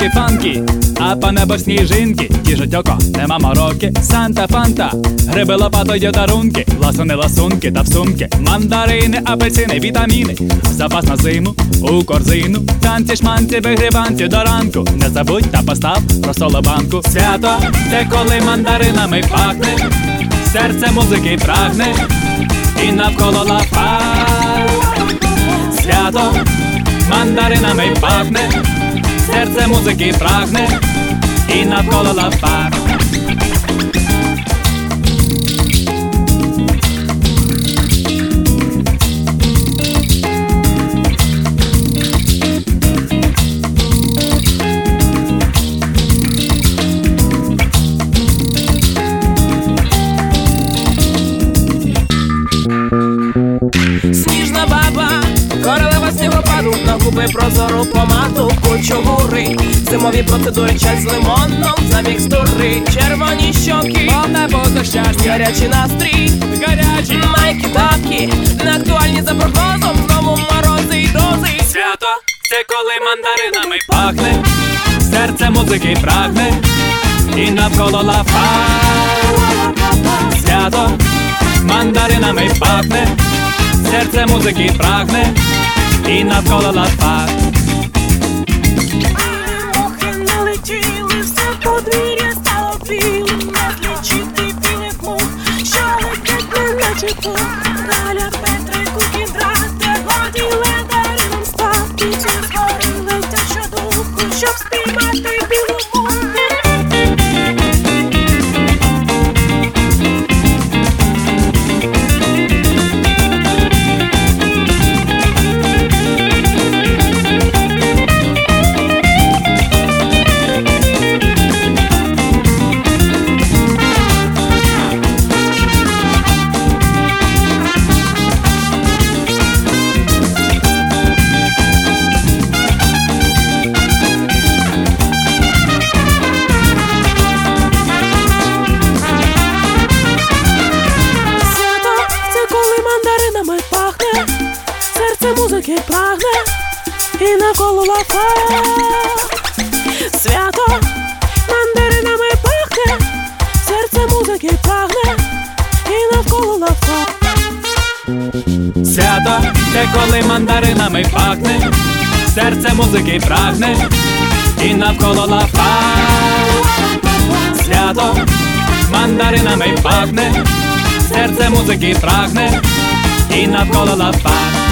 фанкі, а по небо сніжинки. Тішать око, нема мороки, Санта Фанта, гриби лопатою дарунки, ласуни ласунки та в сумки, мандарини, апельсини, вітаміни, запас на зиму у корзину. Танці, шманці, вигріванці до ранку, не забудь та постав про солобанку. Свято – це коли мандаринами пахне, серце музики прагне, і навколо лафа. Свято мандаринами пахне, серце музики прагне, і навколо лафа. Сніжна баба, королева снігопаду, на губи прозору помаду, кучугури, зимові процедури, чай з лимоном, за мікстури, червоні щоки, Повне боза щастя, гарячий настрій, гарячі майки, тапки, не актуальні за прогнозом, знову морози й дози. Свято – це коли мандаринами пахне, серце музики прагне, і навколо лафа. Свято мандаринами пахне, серце музики прагне, і навколо лафа. Мухи налетіли, все подвір'я стало білим, не злічити білих мух, що летять неначе пух. Галя, Петрику, кіндрати, годі ледарем спати, ці згори летять щодуху, щоб спіймати білу муху. Музики прагне, і навколо лафа. Свято мандаринами пахне, серце музики прагне, і навколо лафа. Свято – це коли мандаринами пахне, серце музики прагне, і навколо лафа. Свято мандаринами пахне, серце музики прагне, і навколо лафа.